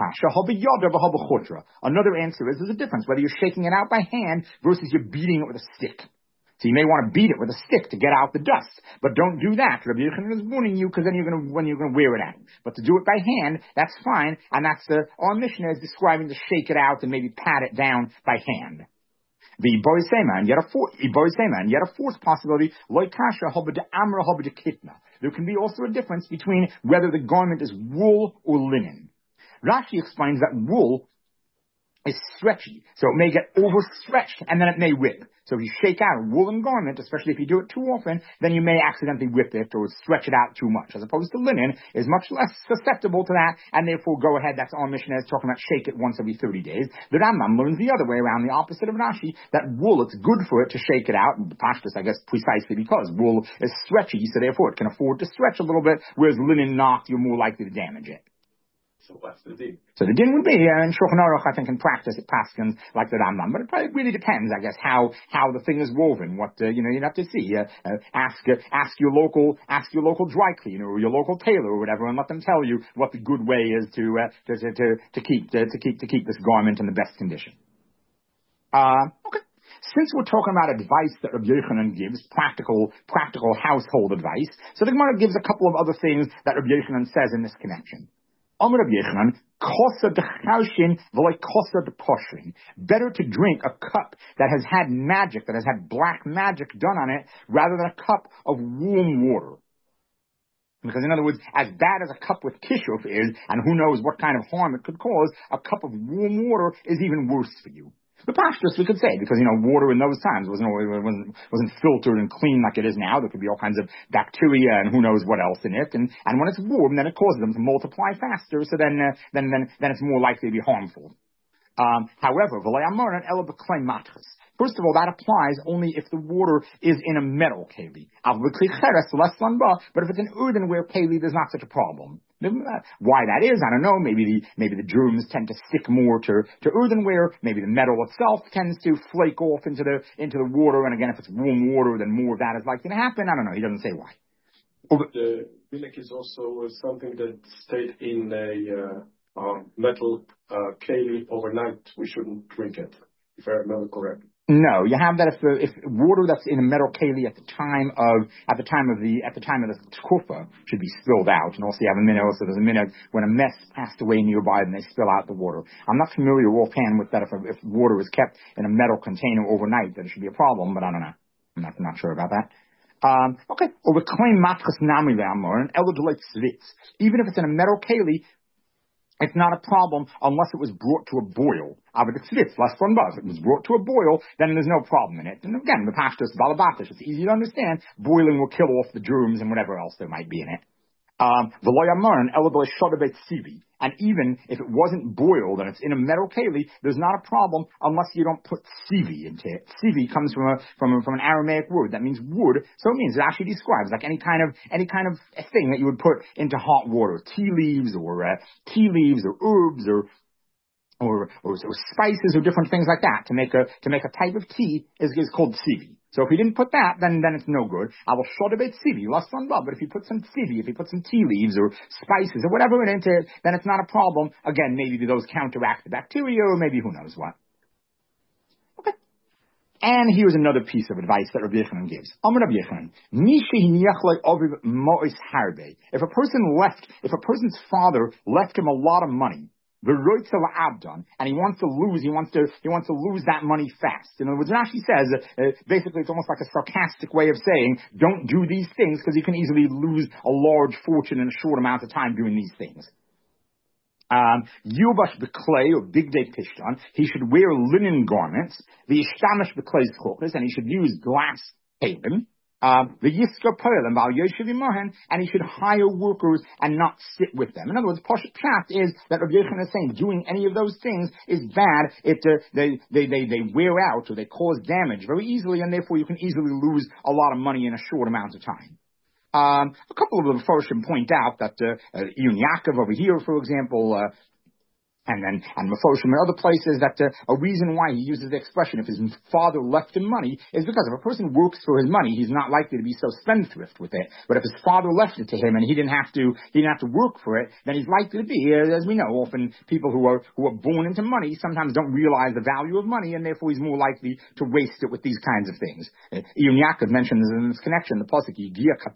Another answer is there's a difference whether you're shaking it out by hand versus you're beating it with a stick. So you may want to beat it with a stick to get out the dust, but don't do that. Rabbi Yochanan is warning you because then you're going to when you're going to wear it out. But to do it by hand, that's fine, and that's the our Mishnah is describing to shake it out and maybe pat it down by hand. The boisema, and yet a fourth, and yet a fourth possibility, loikasha hobada amra hobada kitna. There can be also a difference between whether the garment is wool or linen. Rashi explains that wool is stretchy, so it may get overstretched and then it may rip. So if you shake out a woolen garment, especially if you do it too often, then you may accidentally rip it or stretch it out too much. As opposed to linen is much less susceptible to that, and therefore go ahead. That's our Mishnah is talking about shake it once every thirty days. The Rambam learns the other way around, the opposite of Rashi, that wool, it's good for it to shake it out. Pashtus, I guess, precisely because wool is stretchy, so therefore it can afford to stretch a little bit, whereas linen not, you're more likely to damage it. So what's the din? So the din would be, uh, in Shulchan Aruch, I think, in practice, it paskins like the Rambam, but it probably really depends, I guess, how, how the thing is woven, what, uh, you know, you'd have to see, uh, uh, ask, uh, ask your local, ask your local dry cleaner or your local tailor or whatever, and let them tell you what the good way is to, uh, to, to, to, to keep, to, to keep, to keep this garment in the best condition. Uh, okay. Since we're talking about advice that Rabbi Yochanan gives, practical, practical household advice, so the Gemara gives a couple of other things that Rabbi Yochanan says in this connection. Amar Rabbi Yochanan, kosa d'chaushin v'loi kosa d'poshin. Better to drink a cup that has had magic, that has had black magic done on it, rather than a cup of warm water. Because in other words, as bad as a cup with kishuf is, and who knows what kind of harm it could cause, a cup of warm water is even worse for you. The pashtus, we could say, because, you know, water in those times wasn't, wasn't, wasn't filtered and clean like it is now. There could be all kinds of bacteria and who knows what else in it. And, and when it's warm, then it causes them to multiply faster, so then, uh, then, then, then it's more likely to be harmful. Um, however, first of all, that applies only if the water is in a metal keli. But if it's an earthenware keli, there's not such a problem. Why that is, I don't know. Maybe the maybe the germs tend to stick more to, to earthenware. Maybe the metal itself tends to flake off into the into the water. And again, if it's warm water, then more of that is likely to happen. I don't know. He doesn't say why. The milk is also something that stayed in a uh, um, metal uh, keli overnight. We shouldn't drink it. If I remember correctly. No, you have that if the if water that's in a metal keli at the time of at the time of the at the time of the tkufa should be spilled out, and also you have a minute. Also, there's a minute when a mess passed away nearby, and they spill out the water. I'm not familiar offhand with that. If if water is kept in a metal container overnight, that it should be a problem, but I don't know. I'm not not sure about that. Um, okay, or we claim matchas nami le'amor and eligible svitz, even if it's in a metal keli. It's not a problem unless it was brought to a boil. Aber the tzvitz, less fun buzz. If it was brought to a boil, then there's no problem in it. And again, the pashtus, balabatish, it's easy to understand. Boiling will kill off the germs and whatever else there might be in it. Um, and even if it wasn't boiled and it's in a metal keli, there's not a problem unless you don't put sivi into it. Sivi comes from a, from a, from an Aramaic word that means wood. So it means it actually describes like any kind of any kind of thing that you would put into hot water, tea leaves or uh, tea leaves or herbs or or, or or spices or different things like that to make a to make a type of tea is, is called sivi. So if he didn't put that, then then it's no good. I will short a bit sivi, less fun bub. But if you put some sivi, if you put some tea leaves or spices or whatever into it, then it's not a problem. Again, maybe those counteract the bacteria, or maybe who knows what. Okay. And here's another piece of advice that Rabbi Yochanan gives. Amar Rabbi Yochanan, if a person left, if a person's father left him a lot of money, and he wants to lose, he wants to, he wants to lose that money fast. In other words, Rashi says, uh, basically it's almost like a sarcastic way of saying, don't do these things because you can easily lose a large fortune in a short amount of time doing these things. Um, Yubash b'klei or big day pishtan, he should wear linen garments, the ishtamish b'klei zchokes, and he should use glass paper. Um, the Yisker Poelim, Val Yoshev Imahen, and he should hire workers and not sit with them. In other words, Poshet Pshat is that Rabbi Yochanan is saying doing any of those things is bad. It, uh, they, they, they, they wear out or they cause damage very easily, and therefore you can easily lose a lot of money in a short amount of time. Um, a couple of the Mephoshim point out that, uh, uh, Iyun Yaakov over here, for example, uh, And then, and Mephoshim and other places, that uh, a reason why he uses the expression, if his father left him money, is because if a person works for his money, he's not likely to be so spendthrift with it. But if his father left it to him and he didn't have to, he didn't have to work for it, then he's likely to be, uh, as we know, often people who are, who are born into money sometimes don't realize the value of money, and therefore he's more likely to waste it with these kinds of things. Uh, Iyun Yaakov mentions in this connection, the pasuk, you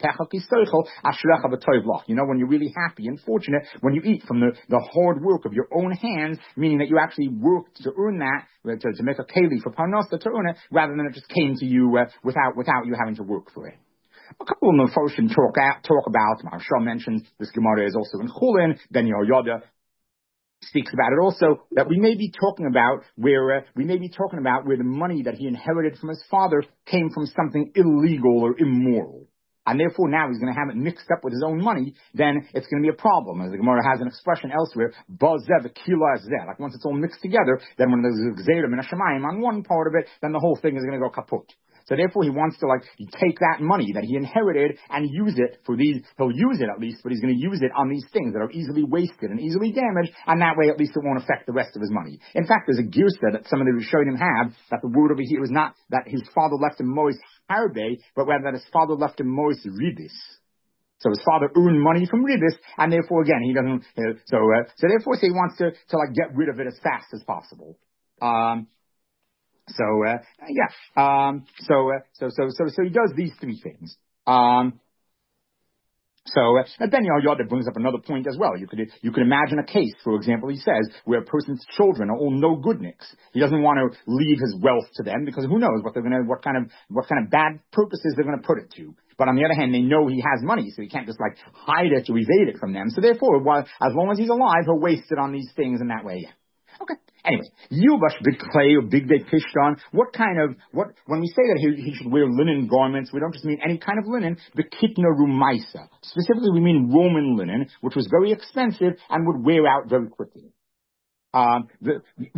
know, when you're really happy and fortunate, when you eat from the, the hard work of your own hands, meaning that you actually worked to earn that, to, to make a keli for parnasa to earn it, rather than it just came to you uh, without without you having to work for it. A couple of Mephoshim talk, talk about, Maharsha mentions, this Gemara is also in Chulin, Ben Yehoyada speaks about it also, that we may be talking about where, uh, we may be talking about where the money that he inherited from his father came from something illegal or immoral. And therefore now he's going to have it mixed up with his own money, then it's going to be a problem. As the Gemara has an expression elsewhere, Bazev kila zeh. Like once it's all mixed together, then when there's a gzeira min hashamayim on one part of it, then the whole thing is going to go kaput. So therefore he wants to like take that money that he inherited and use it for these, he'll use it at least, but he's going to use it on these things that are easily wasted and easily damaged, and that way at least it won't affect the rest of his money. In fact, there's a girsa that some of the Rishonim have, that the word over here is not that his father left him Mois Harbe, but rather that his father left him Mois Ribis. So his father earned money from Ribis, and therefore again, he doesn't, uh, so, uh, so therefore he wants to, to like get rid of it as fast as possible. Um, So, uh, yeah, um, so, uh, so, so, so, so he does these three things. Um, so, uh, and Ben Yehoyada brings up another point as well. You could, you could imagine a case, for example, he says, where a person's children are all no goodniks. He doesn't want to leave his wealth to them because who knows what they're gonna, what kind of, what kind of bad purposes they're gonna put it to. But on the other hand, they know he has money, so he can't just like hide it or evade it from them. So therefore, while, as long as he's alive, he'll waste it on these things in that way, yeah. Okay. Anyway, Yubash big clay or big day pishtan. What kind of, what, when we say that he, he should wear linen garments, we don't just mean any kind of linen, the kitna rumaisa. Specifically, we mean Roman linen, which was very expensive and would wear out very quickly. Um, the,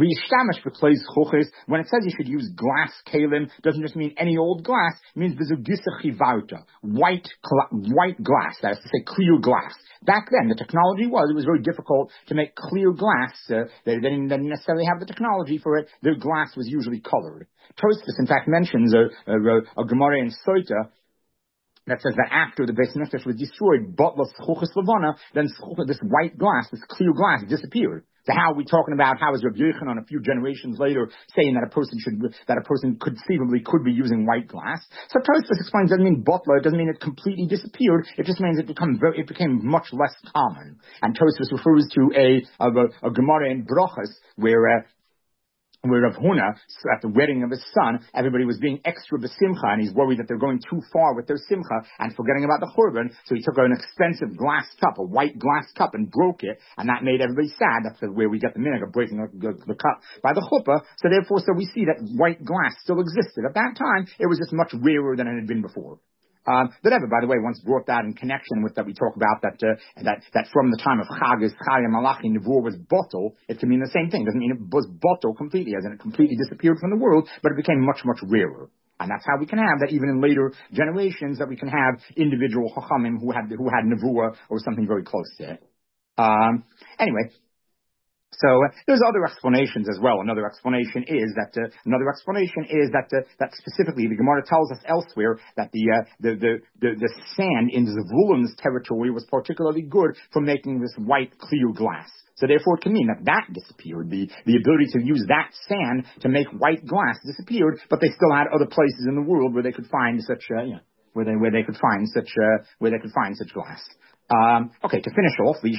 when it says you should use glass kalim, doesn't just mean any old glass, it means bezugisa chivarta, white, white glass, that is to say clear glass. Back then, the technology was, it was very difficult to make clear glass. Uh, they, they didn't necessarily have the technology for it. Their glass was usually colored. Tosfos, in fact, mentions a, a, a Gemara in Soita that says that after the Beis Mikdash was destroyed, Butlas Chuchas Levana, then this white glass, this clear glass disappeared. So how are we talking about, how is Rabbi Yochanan a few generations later saying that a person should, that a person conceivably could be using white glass? So Tosfos explains it doesn't mean butler, it doesn't mean it completely disappeared, it just means it became very, it became much less common. And Tosfos refers to a, of a, a Gemara in Brochus where, uh, where Rav Huna, at the wedding of his son, everybody was being extra besimcha, and he's worried that they're going too far with their simcha and forgetting about the churban. So he took an expensive glass cup, a white glass cup, and broke it, and that made everybody sad. That's where we get the minhag of breaking the, the, the cup by the chuppah. So therefore, so we see that white glass still existed. At that time, it was just much rarer than it had been before. Um, the Rebbe, by the way, once brought that in connection with that we talk about that uh, that that from the time of Chagas, Chaya Malachi, Nevuah was bottle. It can mean the same thing. It doesn't mean it was bottle completely, as in it completely disappeared from the world, but it became much, much rarer. And that's how we can have that even in later generations, that we can have individual Chachamim who had who had Nevuah or something very close to it. Um, anyway. So uh, there's other explanations as well. Another explanation is that uh, another explanation is that uh, that specifically the Gemara tells us elsewhere that the uh, the, the the the sand in Zvulun's territory was particularly good for making this white clear glass. So therefore, it can mean that that disappeared. The the ability to use that sand to make white glass disappeared, but they still had other places in the world where they could find such uh, yeah, where they where they could find such uh, where they could find such glass. Um, okay, to finish off, the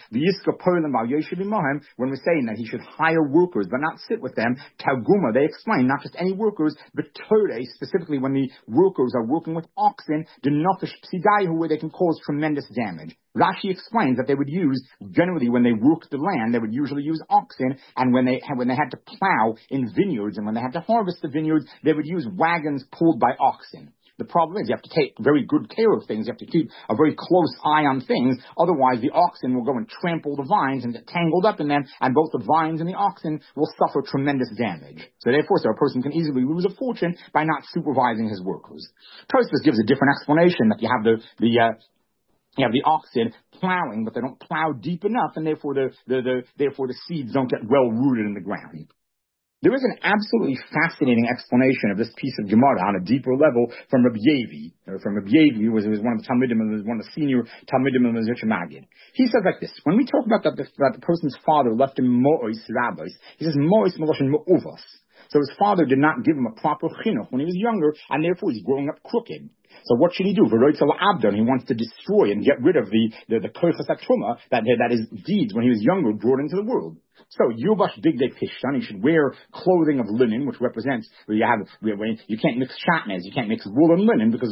when we're saying that he should hire workers but not sit with them, Targuma, they explain not just any workers, but Torah, specifically when the workers are working with oxen, the Nofish Psidayahu, where they can cause tremendous damage. Rashi explains that they would use, generally when they worked the land, they would usually use oxen, and when they when they had to plow in vineyards and when they had to harvest the vineyards, they would use wagons pulled by oxen. The problem is you have to take very good care of things. You have to keep a very close eye on things. Otherwise, the oxen will go and trample the vines and get tangled up in them, and both the vines and the oxen will suffer tremendous damage. So therefore, so a person can easily lose a fortune by not supervising his workers. Tosfos gives a different explanation, that you have the, the, uh, you have the oxen plowing, but they don't plow deep enough, and therefore the, the, the, therefore the seeds don't get well rooted in the ground. There is an absolutely fascinating explanation of this piece of Gemara on a deeper level from Rabbi Yevi, or from Rabbi Yevi, who was, who was one of the Talmidim, was one of the senior Talmidim of the Zitcha Magid. He says like this: when we talk about that the, that the person's father left him mo'os rabbis, he says mo'os meloshin mo'uvas. So his father did not give him a proper chinuch when he was younger, and therefore he's growing up crooked. So what should he do? V'roitzel abdon, he wants to destroy and get rid of the the, the koichas hatruma that that his deeds when he was younger brought into the world. So Yubash Bigdei Pishtan, he should wear clothing of linen, which represents, where you have, where you can't mix shatnez, you can't mix wool and linen, because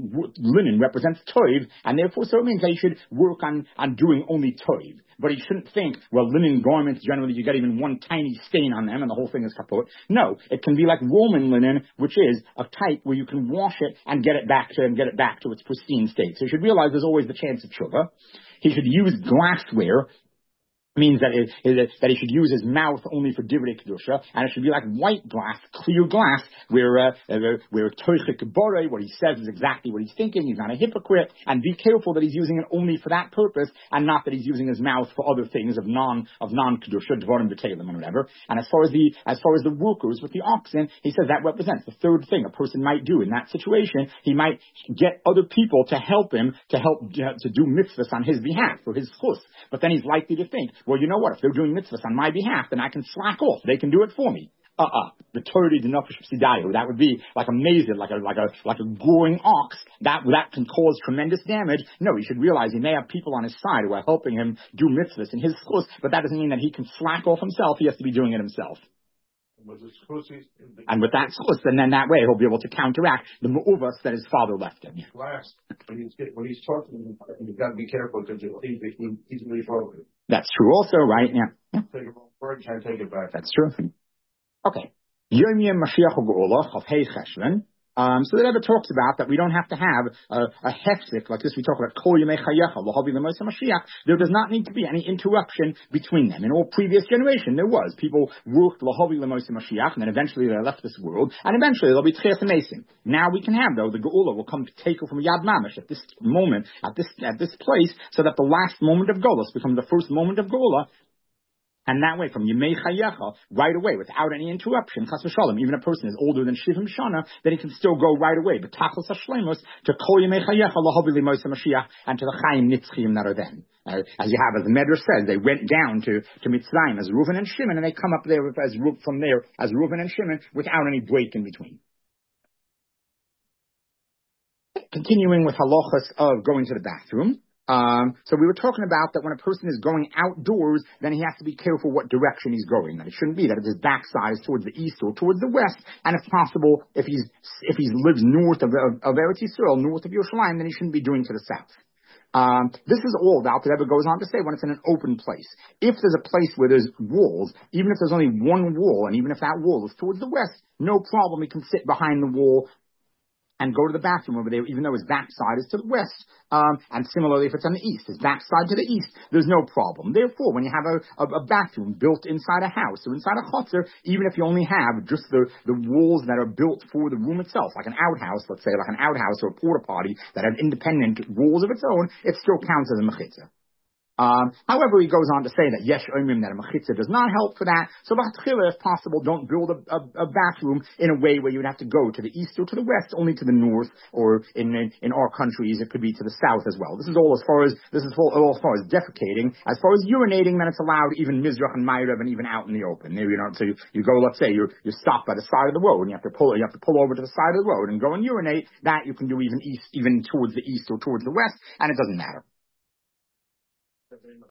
linen represents toiv, and therefore so it means that he should work on, on doing only toiv. But he shouldn't think, well, linen garments, generally you get even one tiny stain on them and the whole thing is kaput. No, it can be like Roman linen, which is a type where you can wash it and get it back to, and get it back to its pristine state. So you should realize there's always the chance of tshuva. He should use glassware, means that it, it, that he should use his mouth only for divrei kedusha, and it should be like white glass, clear glass, where uh, uh, where toichik borei, what he says is exactly what he's thinking. He's not a hypocrite, and be careful that he's using it only for that purpose, and not that he's using his mouth for other things of non of non kedusha, dvarim b'telim and whatever. And as far as the as far as the workers with the oxen, he says that represents the third thing a person might do in that situation. He might get other people to help him to help uh, to do mitzvahs on his behalf for his chus, but then he's likely to think, well, you know what? If they're doing mitzvahs on my behalf, then I can slack off. They can do it for me. Uh-uh. The Torah did not that would be like a mazid, like a like a like a goring ox. That that can cause tremendous damage. No, he should realize he may have people on his side who are helping him do mitzvahs in his schus, but that doesn't mean that he can slack off himself. He has to be doing it himself. And with that schus, and then that way he'll be able to counteract the mu'uvas that his father left him. Last, when he's when he's talking, you've got to be careful because he's easily forward. That's true also, right? Yeah. yeah. Take it word, can't take it back. That's true. Okay. Yom Yom Mashiach Geula of Hey Cheshvan. Um, so the Rebbe talks about that we don't have to have a, a hefsek like this. We talk about Kol Yemei Chayecha L'Havi L'Moshe Mashiach. There does not need to be any interruption between them. In all previous generation, there was people worked L'Havi L'Moshe Mashiach, and then eventually they left this world, and eventually they'll be Tchias Mason. Now we can have though the Geula will come to take her from Yad Mamash at this moment, at this at this place, so that the last moment of Golus becomes the first moment of Geula. And that way, from Yemei Chayecha, right away, without any interruption, Chas v'shalom, even a person is older than Shivim Shana, then he can still go right away. But Tachlis HaShlemos, to Kol Yemei Chayecha, Lahavi L'Mosa Mashiach, and to the Chaim Nitzchim that are then. Uh, as you have, as the Medrash says, they went down to, to Mitzrayim as Reuven and Shimon, and they come up there as from there as Reuven and Shimon without any break in between. Continuing with halachas of going to the bathroom. Um, so we were talking about that when a person is going outdoors, then he has to be careful what direction he's going. That it shouldn't be that if his backside is towards the east or towards the west, and if possible, if he's if he lives north of, of, of Eretz Yisrael, north of Yerushalayim, then he shouldn't be doing to the south. Um, this is all the Alter Rebbe goes on to say when it's in an open place. If there's a place where there's walls, even if there's only one wall, and even if that wall is towards the west, no problem. He can sit behind the wall and go to the bathroom over there, even though his backside is to the west. Um, and similarly, if it's on the east, his backside to the east, there's no problem. Therefore, when you have a, a, a bathroom built inside a house or inside a chutzner, even if you only have just the, the walls that are built for the room itself, like an outhouse, let's say, like an outhouse or a porta potty that have independent walls of its own, it still counts as a mechitza. Um, however, he goes on to say that yesh omrim that a mechitza does not help for that. So, b'hatchila, if possible, don't build a, a, a bathroom in a way where you would have to go to the east or to the west, only to the north, or in, in in our countries it could be to the south as well. This is all as far as this is all, all as far as defecating. As far as urinating, then it's allowed even mizrach and ma'irav and even out in the open. There, you know, so you, you go, let's say you're you're stopped by the side of the road and you have to pull you have to pull over to the side of the road and go and urinate. That you can do even east, even towards the east or towards the west, and it doesn't matter.